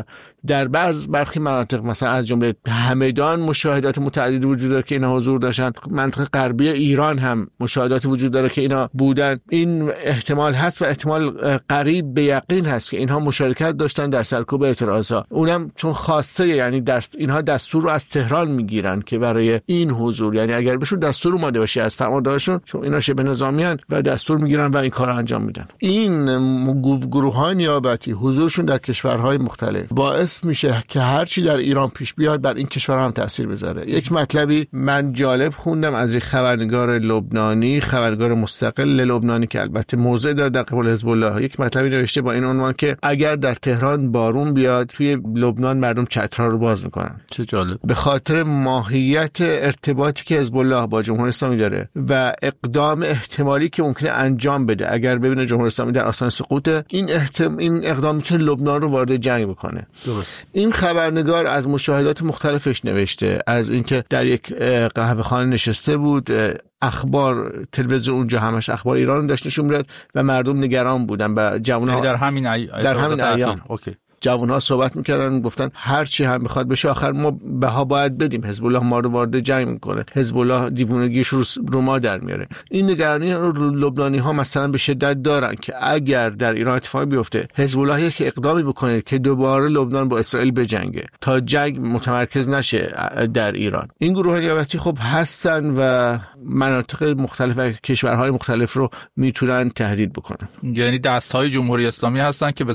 در برخی مناطق مثلا از جمله همدان مشاهدات متعددی وجود داره که اینا حضور داشتن. منطقه غربی ایران هم مشاهداتی وجود داره که اینا بودن. این احتمال هست و احتمال قریب به یقین هست که اینها مشارکت داشتن در سرکوب اعتراضها. اونم چون خاصه، یعنی اینها دستور رو از تهران میگیرن که برای این حضور، یعنی اگر بهشون دستور اومده باشه از فرماندهاشون، چون اینا شبه نظامیان و دستور میگیرن و این کارو انجام میدن. این گروه‌های نیابتی حضورشون در کشورهای مختلف باعث میشه که هرچی در ایران پیش بیاد در این کشورها هم تاثیر بذاره. یک مطلبی من جالب خوندم از یک خبرنگار لبنانی، خبرنگار مستقل لبنانی که البته موضع داره در قبال حزب الله، یک مطلبی نوشته با این عنوان که اگر در تهران بارون بیاد توی لبنان مردم چترها رو باز میکنن. چه جالب. به خاطر ماهیت ارتباطی که حزب الله با جمهوری اسلامی داره و اقدام احتمالی که ممکنه انجام بده اگر ببینه جمهوری اسلامی در آستانه سقوطه، این اقدام میتونه لبنان رو وارد جنگ بکنه. درست. این خبرنگار از مشاهدات مختلفش نوشته، از اینکه در یک قهوه‌خانه نشسته بود، اخبار تلویزیون اونجا همش اخبار ایران داشت نشون میداد و مردم نگران بودن و جوان‌ها در همین ایام اوکی. جوان‌ها صحبت میکردن، گفتن هر چی هم بخواد بشه آخر ما بها باید بدیم، حزب الله ما رو وارد جنگ میکنه، حزب الله دیوونگیش رو ما در میاره. این نگرانی رو لبنانی‌ها مثلا به شدت دارن که اگر در ایران اتفاقی بیفته، حزب الله یک اقدامی بکنه که دوباره لبنان با اسرائیل بجنگه تا جنگ متمرکز نشه در ایران. این گروه نیابتی خب هستن و مناطق مختلف و کشورهای مختلف رو میتونن تهدید بکنن. یعنی دست‌های جمهوری اسلامی هستن که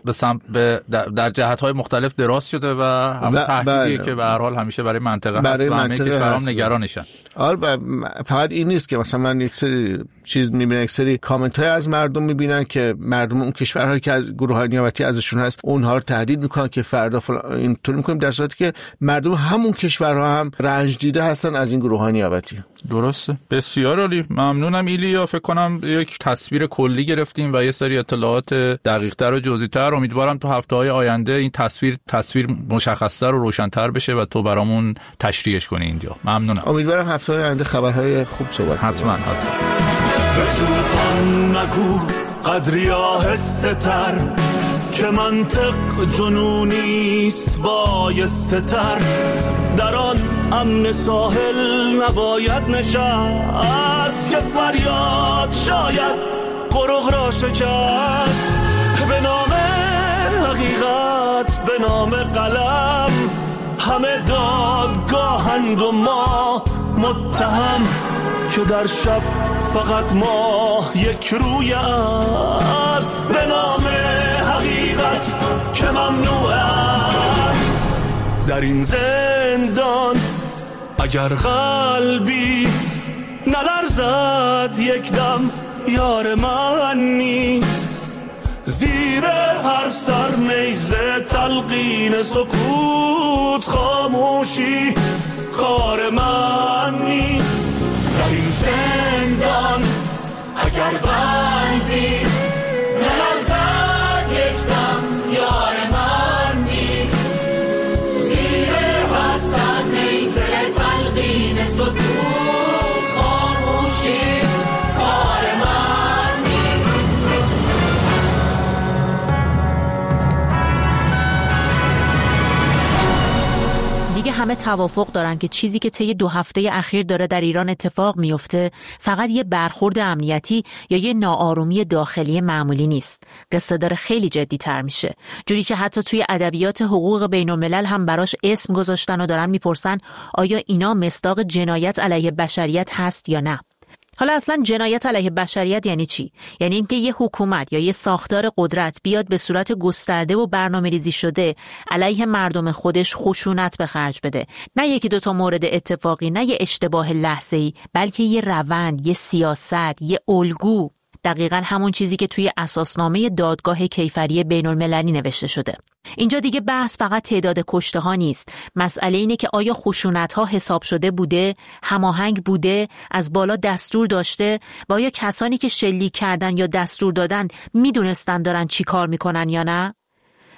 به در جهت‌های مختلف دراز شده و همون تهدیدی که به هر حال همیشه برای منطقه هست و همه کشورها نگرانشن. آره، فقط این نیست که مثلا من یک سری چیز میبینم، یک سری کامنت‌های از مردم میبینن که مردم اون کشورهایی که از گروه‌های نیابتی ازشون هست اونها رو تهدید میکنن که فردا اینطور میکنیم، در صورتی که مردم همون کشورها هم رنج دیده هستن از این گروه‌های نیابتی. درسته. بسیار عالی. ممنونم ایلیا. فکر کنم یک تصویر کلی گرفتیم و یه سری اطلاعات دقیق‌تر و جزئی‌تر. امیدوارم تو هفته‌های آینده این تصویر مشخص‌تر و روشن‌تر بشه و تو برامون تشریحش کنی اینجا. ممنونم. امیدوارم هفته‌های آینده خبرهای خوب صحبت حتما. به طوفان نگو قدری آهسته تر، که منطق جنونیست بایسته تر. در آن امن ساحل نباید نشست، که فریاد شاید قرق را شکست. به نام حقیقت، به نام قلم، همه دادگاهند و ما متهم، که در شب فقط ما یک روی است. به نام حقیقت که ممنوع است در این زندان، اگر قلبی نلرزد یک دم یار من نیست. زیر هر سر نیزه تلقین سکوت، خاموشی کار من نیست. در این زندان اگر قلبی نلرزد یک دم یار من نیست. زیر هر سر نیزه تلقین سکوت، خاموشی کار من نیست. دیگه همه توافق دارن که چیزی که طی 2 هفته اخیر داره در ایران اتفاق میفته فقط یه برخورد امنیتی یا یه ناآرومی داخلی معمولی نیست. قصه داره خیلی جدی تر میشه، جوری که حتی توی ادبیات حقوق بین الملل هم براش اسم گذاشتن و دارن میپرسن آیا اینا مصداق جنایت علیه بشریت هست یا نه. حالا اصلا جنایت علیه بشریت یعنی چی؟ یعنی اینکه یه حکومت یا یه ساختار قدرت بیاد به صورت گسترده و برنامه‌ریزی شده علیه مردم خودش خشونت به خرج بده. نه یکی دوتا مورد اتفاقی، نه یه اشتباه لحظه‌ای، بلکه یه روند، یه سیاست، یه الگو. دقیقاً همون چیزی که توی اساسنامه دادگاه کیفری بین المللی نوشته شده. اینجا دیگه بحث فقط تعداد کشته ها نیست. مسئله اینه که آیا خشونت ها حساب شده بوده، هماهنگ بوده، از بالا دستور داشته و آیا کسانی که شلیک کردن یا دستور دادن میدونستن دارن چی کار میکنن یا نه؟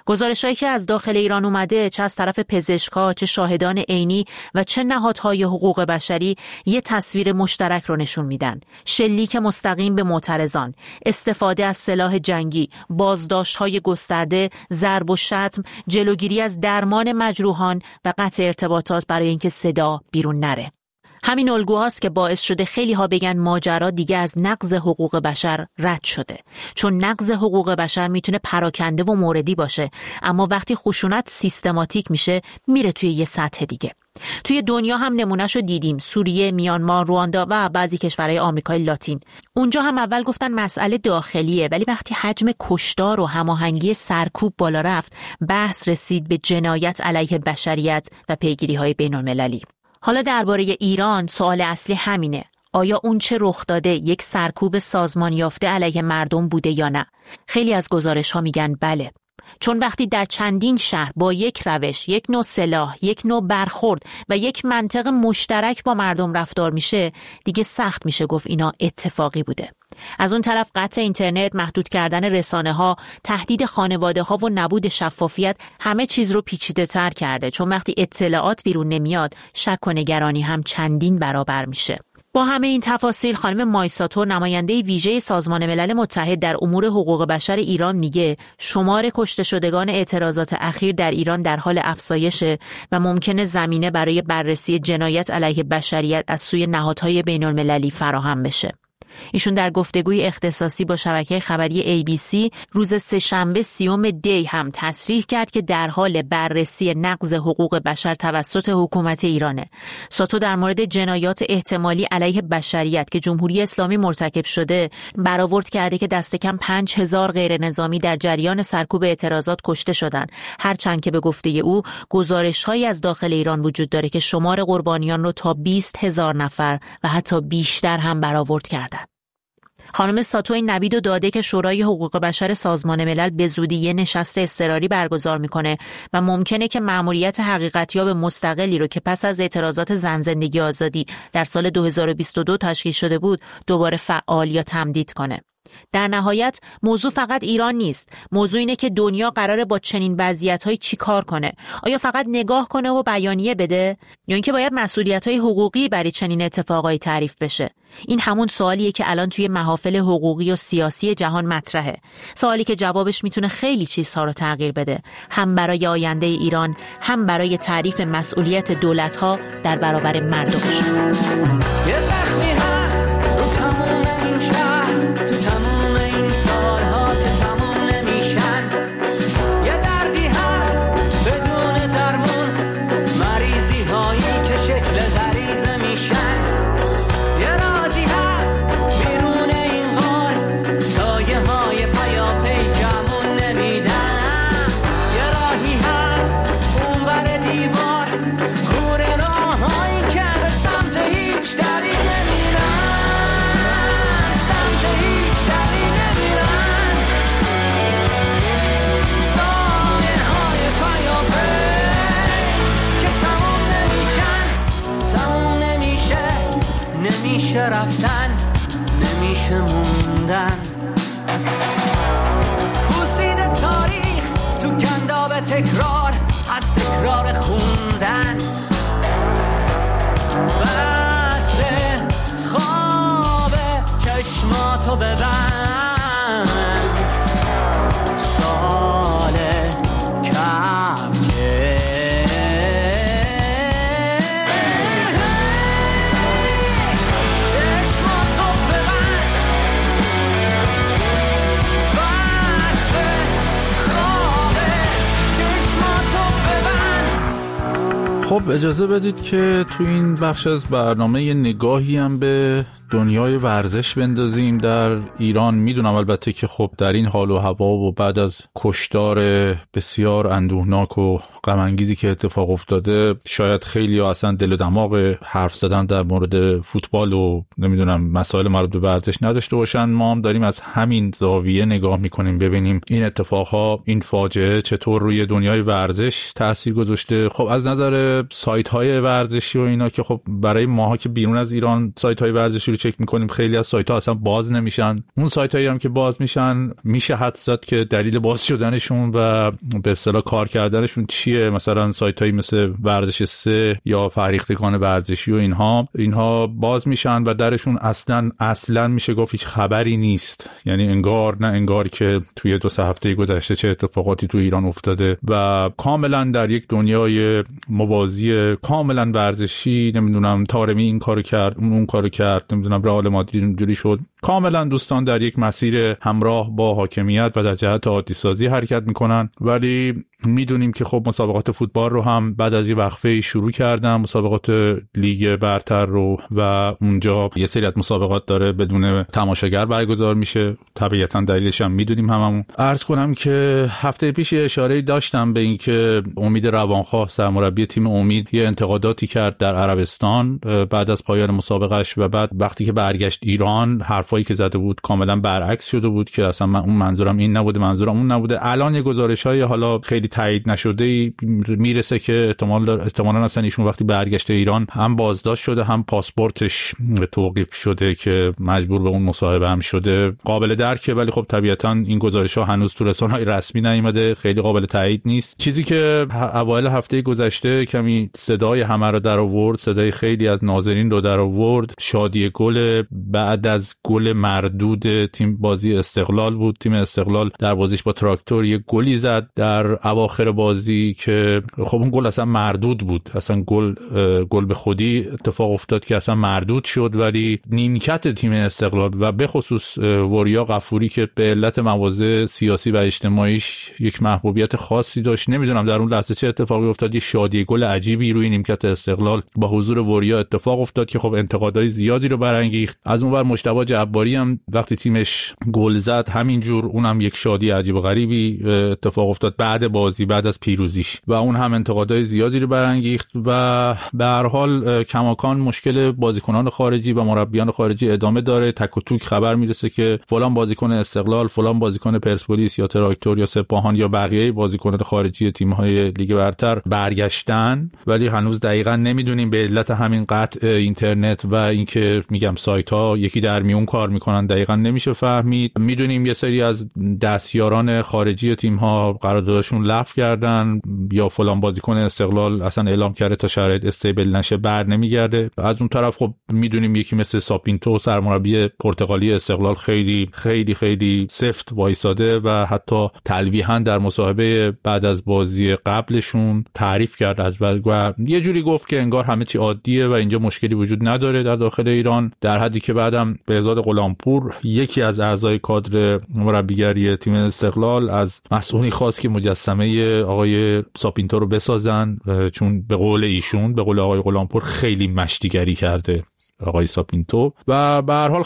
گزارش‌هایی که از داخل ایران اومده، چه از طرف پزشکا، چه شاهدان عینی و چه نهادهای حقوق بشری، یه تصویر مشترک رو نشون میدن. شلیک مستقیم به معترضان، استفاده از سلاح جنگی، بازداشت‌های گسترده، ضرب و شتم، جلوگیری از درمان مجروحان و قطع ارتباطات برای اینکه صدا بیرون نره. همین الگوهاست که باعث شده خیلی ها بگن ماجرا دیگه از نقض حقوق بشر رد شده. چون نقض حقوق بشر میتونه پراکنده و موردی باشه، اما وقتی خشونت سیستماتیک میشه میره توی یه سطح دیگه. توی دنیا هم نمونهشو دیدیم، سوریه، میانمار، رواندا و بعضی کشورهای آمریکای لاتین. اونجا هم اول گفتن مسئله داخلیه، ولی وقتی حجم کشتار و هماهنگی سرکوب بالا رفت، بحث رسید به جنایت علیه بشریت و پیگیری‌های بین‌المللی. حالا درباره ایران سوال اصلی همینه. آیا اون چه رخ داده یک سرکوب سازمان یافته علیه مردم بوده یا نه؟ خیلی از گزارش‌ها میگن بله. چون وقتی در چندین شهر با یک روش، یک نوع سلاح، یک نوع برخورد و یک منطق مشترک با مردم رفتار میشه، دیگه سخت میشه گفت اینا اتفاقی بوده. از اون طرف قطع اینترنت، محدود کردن رسانه‌ها، تهدید خانواده‌ها و نبود شفافیت همه چیز رو پیچیده‌تر کرده، چون وقتی اطلاعات بیرون نمیاد، شک و نگرانی هم چندین برابر میشه. با همه این تفاصیل، خانم مایساتو، نماینده ویژه سازمان ملل متحد در امور حقوق بشر ایران، میگه شمار کشته شدگان اعتراضات اخیر در ایران در حال افزایشه و ممکنه زمینه برای بررسی جنایت علیه بشریت از سوی نهادهای بین‌المللی فراهم بشه. ایشون در گفتگوی اختصاصی با شبکه خبری ABC روز سه‌شنبه 30 دی هم تصریح کرد که در حال بررسی نقض حقوق بشر توسط حکومت ایرانه. ساتو در مورد جنایات احتمالی علیه بشریت که جمهوری اسلامی مرتکب شده برآورد کرده که دست کم 5000 غیر نظامی در جریان سرکوب اعتراضات کشته شدند، هرچند که به گفته او گزارش‌هایی از داخل ایران وجود داره که شمار قربانیان رو تا 20000 نفر و حتی بیشتر هم برآورد کردند. خانم ساتو این نوید رو داده که شورای حقوق بشر سازمان ملل به زودی یه نشست اضطراری برگزار میکنه و ممکنه که مأموریت حقیقتیاب مستقلی رو که پس از اعتراضات زن زندگی آزادی در سال 2022 تشکیل شده بود دوباره فعال یا تمدید کنه. در نهایت موضوع فقط ایران نیست. موضوع اینه که دنیا قراره با چنین وضعیت‌های چی کار کنه؟ آیا فقط نگاه کنه و بیانیه بده؟ یا اینکه باید مسئولیت‌های حقوقی برای چنین اتفاقایی تعریف بشه؟ این همون سوالیه که الان توی محافل حقوقی و سیاسی جهان مطرحه. سوالی که جوابش میتونه خیلی چیزها رو تغییر بده، هم برای آینده ایران، هم برای تعریف مسئولیت دولت‌ها در برابر مردمش. یه زخمی هست رو تموم این شهر، تو تموم این سالها که تموم نمیشن. یه دردی هست بدون درمون، مریضی هایی که شکل غریزه میشن. یه رازی هست بیرون این غار، سایه های پیاپی جمون نمیدن. یه راهی هست اون بر دیوار، کوره راهایی که به سمت هیچ دری نمیرن، سمت هیچ دری نمیرن. سایه های پیاپی که تموم نمیشن، تموم نمیشه رفتن، نمیشه موندن. پوسید تاریخ تو گنداب تکرار، از تکرار خوندن. فصل خواب چشماتو ببند، سال کم خب اجازه بدید که تو این بخش از برنامه یه نگاهی هم به دنیای ورزش بندازیم در ایران. میدونم البته که خب در این حال و هوا و بعد از کشتار بسیار اندوهناک و غم انگیزی که اتفاق افتاده، شاید خیلی ها اصلا دل و دماغ حرف زدن در مورد فوتبال و نمیدونم مسائل مربوط به ورزش نداشته باشن. ما هم داریم از همین زاویه نگاه میکنیم ببینیم این اتفاقها، این فاجعه چطور روی دنیای ورزش تاثیر گذاشته. خب از نظر سایت های ورزشی و اینا که خب برای ماها که بیرون از ایران سایت های ورزشی اینجوری چک میکنیم خیلی از سایت‌ها اصلا باز نمیشن. اون سایت‌هایی هم که باز میشن میشه حدس زد که دلیل باز شدنشون و به اصطلاح کار کردنشون چیه. مثلا سایت‌هایی مثل ورزش 3 یا فرهیختگان ورزشی و اینها باز میشن و درشون اصلا میشه گفت هیچ خبری نیست. یعنی انگار که توی 2 هفته گذشته چه اتفاقاتی تو ایران افتاده و کاملا در یک دنیای موازی کاملا ورزشی، نمیدونم طارمی این کارو کرد اون کارو کرد، نمیدونم رئال مادرید اینجوری شد، کاملا دوستان در یک مسیر همراه با حاکمیت و در جهت عادی سازی حرکت میکنن. ولی میدونیم که خب مسابقات فوتبال رو هم بعد از یه وقفه شروع کردن، مسابقات لیگ برتر رو، و اونجا یه سری از مسابقات داره بدون تماشاگر برگزار میشه. طبیعتا دلیلش هم میدونیم هممون. عرض کنم که هفته پیش اشاره داشتم به این که امید روانخواه سرمربی تیم امید یه انتقاداتی کرد در عربستان بعد از پایان مسابقهش و بعد وقتی که برگشت ایران حرفایی که زده بود کاملا برعکس شده بود که اصلا اون منظورم این نبوده، منظورم اون نبوده. الان یه گزارش‌های حالا خیلی تایید نشده میرسه که احتمالاً اصلا ایشون وقتی برگشت ایران هم بازداشت شده هم پاسپورتش توقیف شده که مجبور به اون مصاحبه هم شده. قابل درکه، ولی خب طبیعتاً این گزارش‌ها هنوز تو رسانه‌های رسمی نیومده، خیلی قابل تایید نیست. چیزی که اوایل هفته گذشته کمی صدای همه رو در آورد، صدای خیلی از ناظرین رو در آورد، شادی گل بعد از گل مردود تیم بازی استقلال بود. تیم استقلال در بازیش با تراکتور یه گلی زد در اواخر بازی که خب اون گل اصلا مردود بود، اصلا گل به خودی اتفاق افتاد که اصلا مردود شد. ولی نیمکت تیم استقلال و به خصوص وریا غفوری که به علت مواضع سیاسی و اجتماعیش یک محبوبیت خاصی داشت، نمیدونم در اون لحظه چه اتفاقی افتاد، یه شادی گل عجیبی روی نیمکت استقلال با حضور وریا اتفاق افتاد که خب انتقادهای زیادی رو برانگیخت. از اونور مجتبی جباری هم وقتی تیمش گل زد همینجور اونم یک شادی عجیب و غریبی اتفاق افتاد بعد بازی، بعد از پیروزیش، و اون هم انتقادهای زیادی رو برانگیخت. و به هر حال کماکان مشکل بازیکنان خارجی و مربیان خارجی ادامه داره. تک و توک خبر میرسه که فلان بازیکن استقلال، فلان بازیکن پرسپولیس یا تراکتور یا سپاهان یا بقیه بازیکنان خارجی تیم‌های لیگ برتر برگشتن، ولی هنوز دقیقاً نمیدونیم به علت همین قطع اینترنت و اینکه میگم سایت‌ها یکی در میون کار میکنن دقیقاً نمیشه فهمید. میدونیم یه سری از دستیاران خارجی تیم‌ها قراردادشون لغو کردن یا فلان بازیکن استقلال اصلا اعلام کرده تا شرایط استیبل نشه بر نمیگرده. از اون طرف خب میدونیم یکی مثل ساپینتو سرمربی پرتغالی استقلال خیلی خیلی خیلی سفت وایساده و حتی تلویحاً در مصاحبه بعد از بازی قبلشون تعریف کرد از و یه جوری گفت که انگار همه چی عادیه و اینجا مشکلی وجود نداره در داخل ایران، در حدی که بعدم بهزاد غلامپور یکی از اعضای کادر مربیگری تیم استقلال از مسئولی خواست که مجسمه آقای ساپینتو رو بسازن، چون به قول ایشون، به قول آقای غلامپور، خیلی مشتیگری کرده آقای ساپینتو. و به هر حال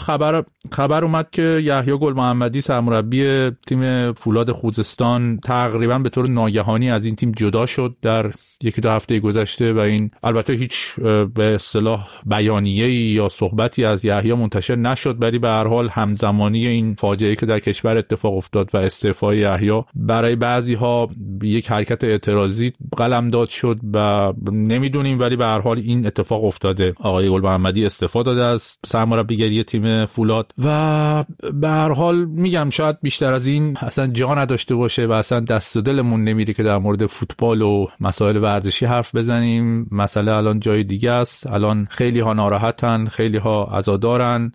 خبر اومد که یحیی گل محمدی سرمربی تیم فولاد خوزستان تقریبا به طور ناگهانی از این تیم جدا شد در 1-2 هفته گذشته و این البته هیچ به اصطلاح بیانیه‌ای یا صحبتی از یحیی منتشر نشد، ولی به هر حال همزمانی این فاجعه‌ای که در کشور اتفاق افتاد و استعفای یحیی برای بعضی‌ها یک حرکت اعتراضی قلمداد شد و نمیدونیم، ولی به هر حال این اتفاق افتاده. آقای گل محمدی استفاده داده از سرمربیگری تیم فولاد و به هر حال میگم شاید بیشتر از این اصلا جا نداشته باشه و اصلا دست و دلمون نمیره که در مورد فوتبال و مسائل ورزشی حرف بزنیم. مسئله الان جای دیگه است. الان خیلی ها ناراحتن، خیلی ها عزادارن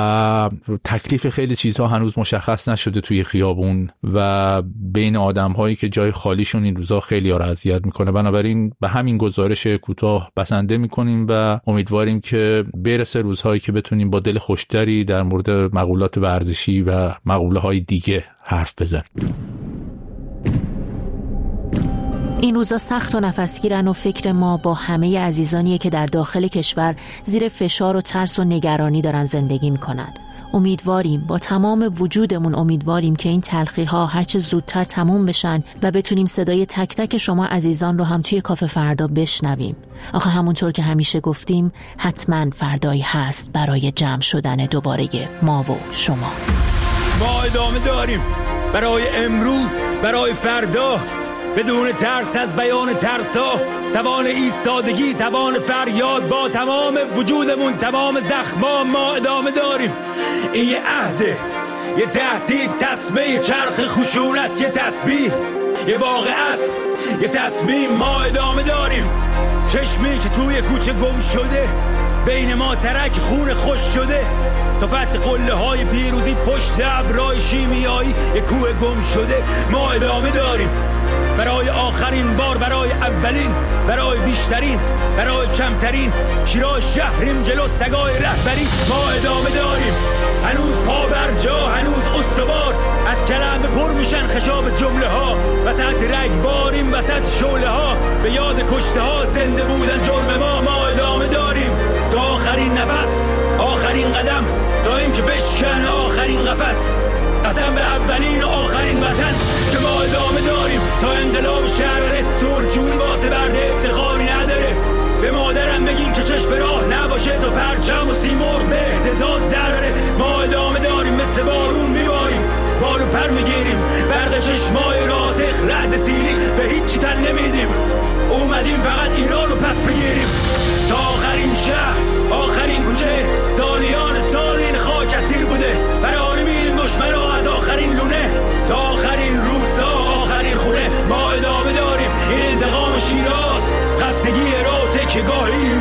و تکلیف خیلی چیزها هنوز مشخص نشده توی خیابون و بین آدم هایی که جای خالیشون این روزا خیلی ها رو اذیت میکنه. بنابراین به همین گزارش کوتاه بسنده میکنیم و امیدواریم که برسه روزهایی که بتونیم با دل خوشتری در مورد مقولات ورزشی و مقوله های دیگه حرف بزنیم. این روزا سخت و نفسگیرن و فکر ما با همه عزیزانیه که در داخل کشور زیر فشار و ترس و نگرانی دارن زندگی میکنن. امیدواریم، با تمام وجودمون امیدواریم که این تلخی‌ها هرچه زودتر تموم بشن و بتونیم صدای تک تک شما عزیزان رو هم توی کافه فردا بشنویم. آخه همونطور که همیشه گفتیم حتما فردایی هست برای جمع شدن دوباره ما و شما. ما ادامه داریم برای امروز، برای فردا. بدون ترس از بیان ترسا، توان ایستادگی، توان فریاد، با تمام وجودمون، تمام زخما ما ادامه داریم. این یه عهده، یه تهدید، تسمه چرخ خشونت، یه تسبیح، یه واقعه است، یه تصمیم، ما ادامه داریم. چشمی که توی کوچه گم شده، بین ما ترک خون خوش شده، تا فتح قله های پیروزی پشت ابرای شیمیایی، یه کوه گم شده، ما ادامه داریم. برای آخرین بار، برای اولین، برای بیشترین، برای کمترین، شیراز شهریم جلو سگای رهبری، ما ادامه داریم. هنوز پا بر جا، هنوز استوار، از کلمه پر میشن خشاب جمله ها، وسط رگباریم، وسط شعله ها، به یاد کشته ها، زنده بودن جرم ما ادامه داریم. تا آخرین نفس، آخرین قدم، تا اینکه بشکنه آخرین قفس، قسم به اولین و آخرین وطن که ما ادامه داریم. تا انقلاب شهر سرچون واسه برده افتخاری نداره. به مادرم بگین که چشم راه نباشه، تا پرچم و سیمرغ به اهتزاز دراره. ما ادامه داریم، مثل بارون میباریم، بالو پر میگیریم، برق چشمای راسخ رعد سیلی به هیچی تن نمیدیم. اومدیم فقط ایران رو پس بگیریم. تا آخرین شهر، آخرین کوچه، سالیان سال این خاک اسیر بوده. فراری میدیم دشمنا از آخرین لونه، تا آخرین روستا، آخرین خونه، ما ادامه داریم. این انتقام شیراز، خستگی را تکیه‌گاه